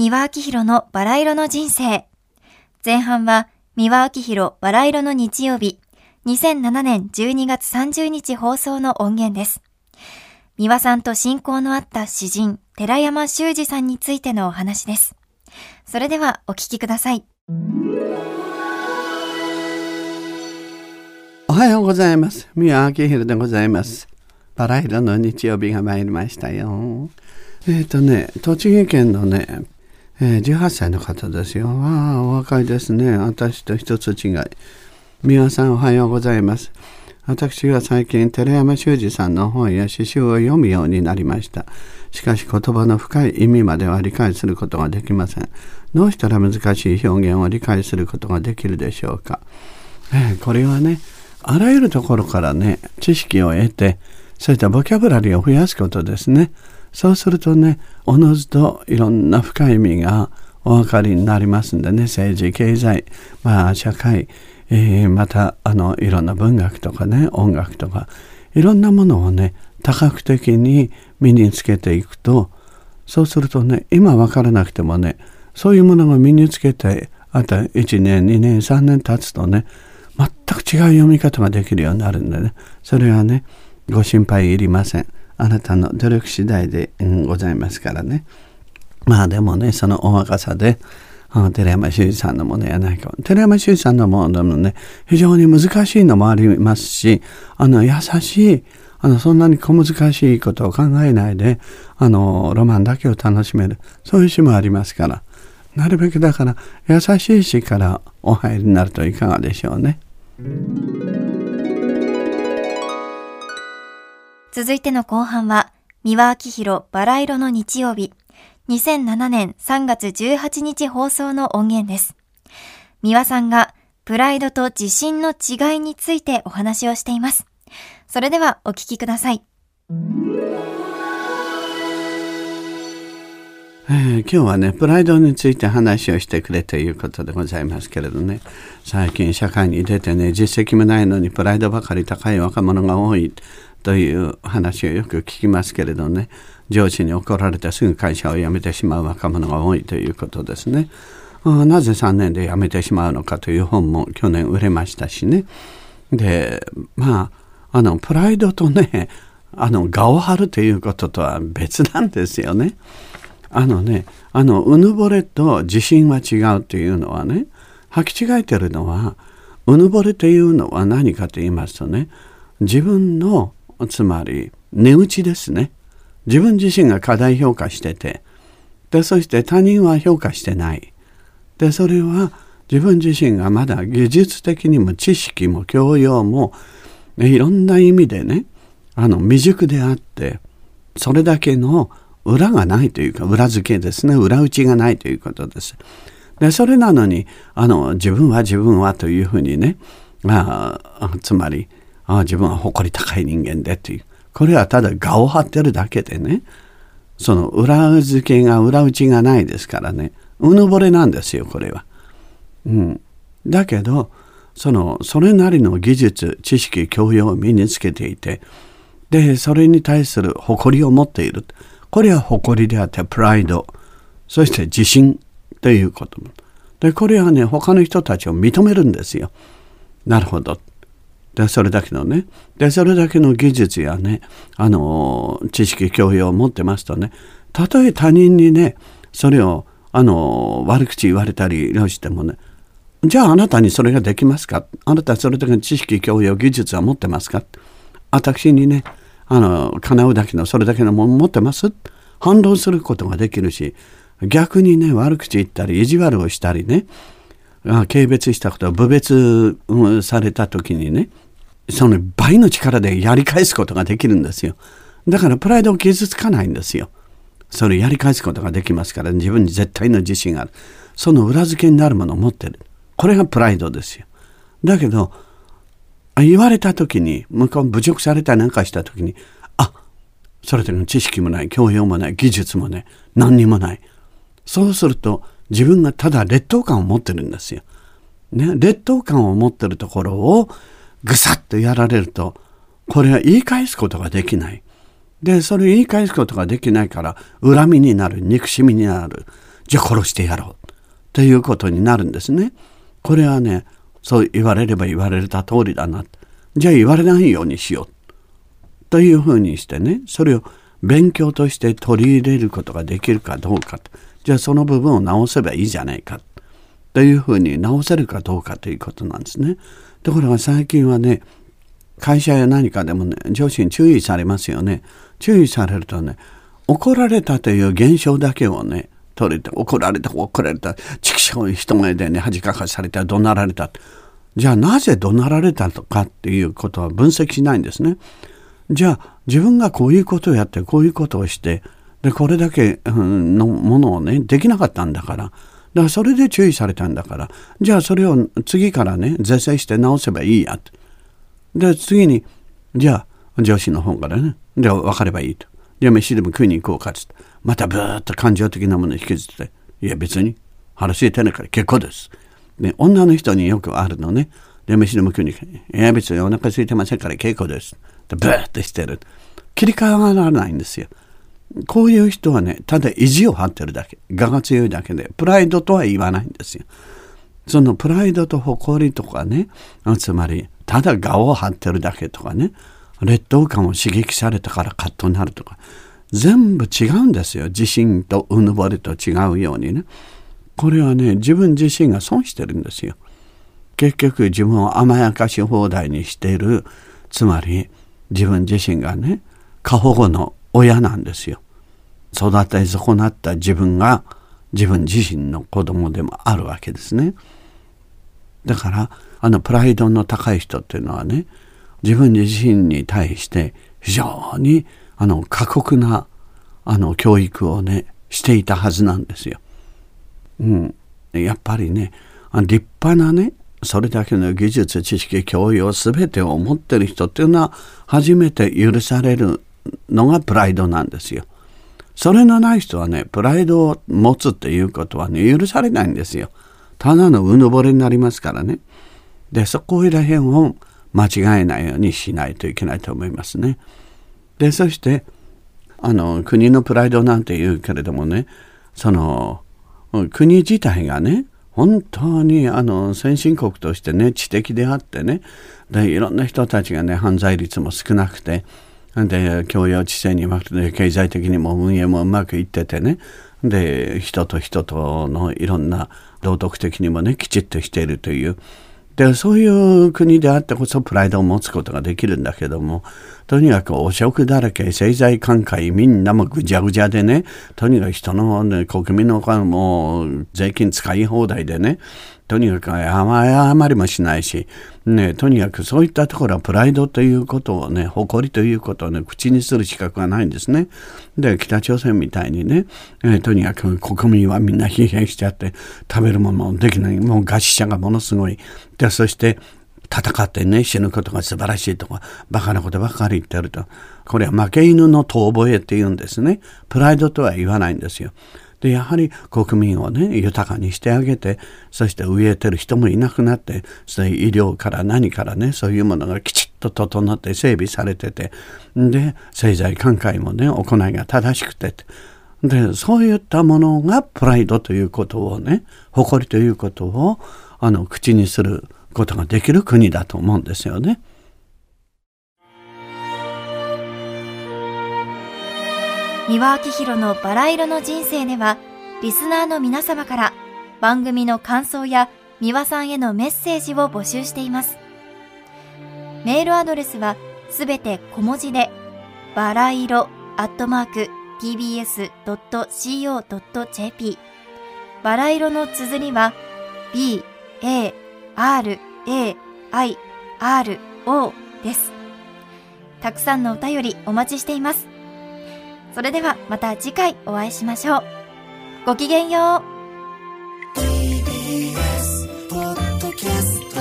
三輪明宏のバラ色の人生。前半は三輪明宏バラ色の日曜日、2007年12月30日放送の音源です。三輪さんと親交のあった詩人、寺山修司さんについてのお話です。それではお聞きください。 おはようございます。三輪明宏でございます。バラ色の日曜日が参りましたよ。栃木県のね、18歳の方ですよ。お若いですね。私と一つ違い。三輪さんおはようございます。私は最近寺山修司さんの本や詩集を読むようになりました。しかし言葉の深い意味までは理解することができません。どうしたら難しい表現を理解することができるでしょうか。これはね、あらゆるところからね、知識を得て、そういったボキャブラリーを増やすことですね。そうするとね、おのずといろんな深い意味がお分かりになりますんでね、政治、経済、社会、またいろんな文学とかね、音楽とか、いろんなものをね、多角的に身につけていくと、そうするとね、今分からなくてもね、そういうものが身につけて、あと1年、2年、3年経つとね、全く違う読み方ができるようになるんでね、それはね、ご心配いりません。あなたの努力次第で、ございますからね。でもね、そのお若さで、寺山修司さんのものやないか。寺山修司さんのものもね、非常に難しいのもありますし、優しい、そんなに小難しいことを考えないで、ロマンだけを楽しめる。そういう詩もありますから、なるべくだから優しい詩からお入りになるといかがでしょうね。 続いての後半は、三輪明宏バラ色の日曜日、2007年3月18日放送の音源です。三輪さんがプライドと自信の違いについてお話をしています。それではお聞きください。 今日はね、プライドについて話をしてくれということでございますけれどね、最近社会に出てね、実績もないのにプライドばかり高い若者が多いという話をよく聞きますけれどね、上司に怒られてすぐ会社を辞めてしまう若者が多いということですね。なぜ3年で辞めてしまうのかという本も去年売れましたしね。で、プライドとね、我を張るということとは別なんですよね。うぬぼれと自信は違うというのはね、履き違えてるのは、うぬぼれというのは何かと言いますとね、自分の、つまり値打ちですね。自分自身が過大評価してて、でそして他人は評価してない。でそれは自分自身がまだ技術的にも知識も教養もいろんな意味でね、未熟であって、それだけの裏がないというか、裏付けですね、裏打ちがないということです。でそれなのに自分はというふうにね、つまり自分は誇り高い人間でという、これはただ我を張ってるだけでね、その裏付けが裏打ちがないですからね、うぬぼれなんですよこれは。だけどそれなりの技術知識教養を身につけていて、でそれに対する誇りを持っている、これは誇りであってプライド、そして自信ということで、これはね他の人たちを認めるんですよ。なるほど。でそれだけのね、でそれだけの技術やね、知識教養を持ってますとね、たとえ他人にねそれを悪口言われたりしてもね、じゃああなたにそれができますか、あなたそれだけの知識教養技術は持ってますか、私にね叶うだけのそれだけのもの持ってます、反論することができるし、逆にね悪口言ったり意地悪をしたりね、軽蔑したことを侮蔑された時にね、その倍の力でやり返すことができるんですよ。だからプライドを傷つかないんですよ。それやり返すことができますから、自分に絶対の自信がある。その裏付けになるものを持ってる。これがプライドですよ。だけど言われた時に、向こう侮辱されたりなんかした時に、それだけの知識もない教養もない技術もない何にもない。そうすると自分がただ劣等感を持ってるんですよ。ね、劣等感を持ってるところをぐさっとやられると、これは言い返すことができない。で、それを言い返すことができないから、恨みになる、憎しみになる。 じゃあ殺してやろうということになるんですね。これはね、そう言われれば言われた通りだな。じゃあ言われないようにしようというふうにしてね、それを勉強として取り入れることができるかどうか、じゃあその部分を直せばいいじゃないかというふうに直せるかどうかということなんですね。ところが最近はね、会社や何かでもね、上司に注意されますよね。注意されるとね、怒られたという現象だけをね、取れて、怒られた、畜生人前でね、恥かかされた、怒鳴られた。じゃあなぜ怒鳴られたのかっていうことは分析しないんですね。じゃあ自分がこういうことをやってこういうことをしてでこれだけのものをねできなかったんだからそれで注意されたんだからじゃあそれを次からね是正して直せばいいやと。で次にじゃあ上司の方からねで分かればいいと。じゃあ飯でも食いに行こうかつってまたブーッと感情的なものを引きずっていや別に腹空いてないから結構です。で女の人によくあるのね。で飯でも食いに行く。いや別にお腹空いてませんから結構です。ブーッとしてる。切り替わらないんですよ。こういう人はね、ただ意地を張ってるだけ。我が強いだけで、プライドとは言わないんですよ。そのプライドと誇りとかね、つまり、ただ我を張ってるだけとかね、劣等感を刺激されたからカッとなるとか、全部違うんですよ。自信とうぬぼれと違うようにね。これはね、自分自身が損してるんですよ。結局自分を甘やかし放題にしている、つまり、自分自身がね過保護の親なんですよ。育て損なった自分が自分自身の子供でもあるわけですね。だからプライドの高い人っていうのはね自分自身に対して非常に過酷な教育をねしていたはずなんですよ。やっぱりね立派なねそれだけの技術、知識、教養すべてを持っている人っていうのは初めて許されるのがプライドなんですよ。それのない人はね、プライドを持つっていうことはね、許されないんですよ。ただのうぬぼれになりますからね。で、そこら辺を間違えないようにしないといけないと思いますね。で、そして国のプライドなんて言うけれどもね、その国自体がね、本当に先進国としてね知的であってねでいろんな人たちがね犯罪率も少なくてで教養知性にうまくて経済的にも運営もうまくいっててねで人と人とのいろんな道徳的にもねきちっとしているというでそういう国であってこそプライドを持つことができるんだけどもとにかく汚職だらけ政財官界みんなもぐじゃぐじゃでねとにかく人の、ね、国民のもう税金使い放題でねとにかく謝りもしないし、ね、とにかくそういったところはプライドということをね誇りということをね口にする資格がないんですね。で北朝鮮みたいにね、とにかく国民はみんな疲弊しちゃって食べるものもできないもう餓死者がものすごいでそして戦ってね死ぬことが素晴らしいとかバカなことばかり言ってるとこれは負け犬の遠吠えって言うんですね。プライドとは言わないんですよ。でやはり国民をね豊かにしてあげてそして飢えてる人もいなくなってそれ医療から何からねそういうものがきちっと整って整備されててで政財官界もね行いが正しくてでそういったものがプライドということをね誇りということを口にすることができる国だと思うんですよね。 三輪明宏のバラ色の人生ではリスナーの皆様から番組の感想や三輪さんへのメッセージを募集しています。メールアドレスはすべて小文字でバラ色@tbs.co.jp バラ色の綴りは BARAIRO です。たくさんのお便りお待ちしています。それではまた次回お会いしましょう。ごきげんよう。 TBS ポッドキャスト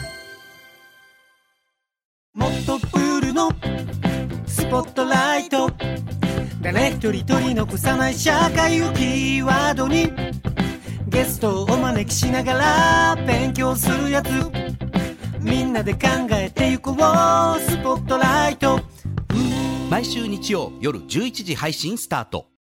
もっとプールのスポットライト誰一人取り残さない社会をキーワードにゲストをお招きしながら勉強するやつみんなで考えてゆこうスポットライト毎週日曜夜11時配信スタート。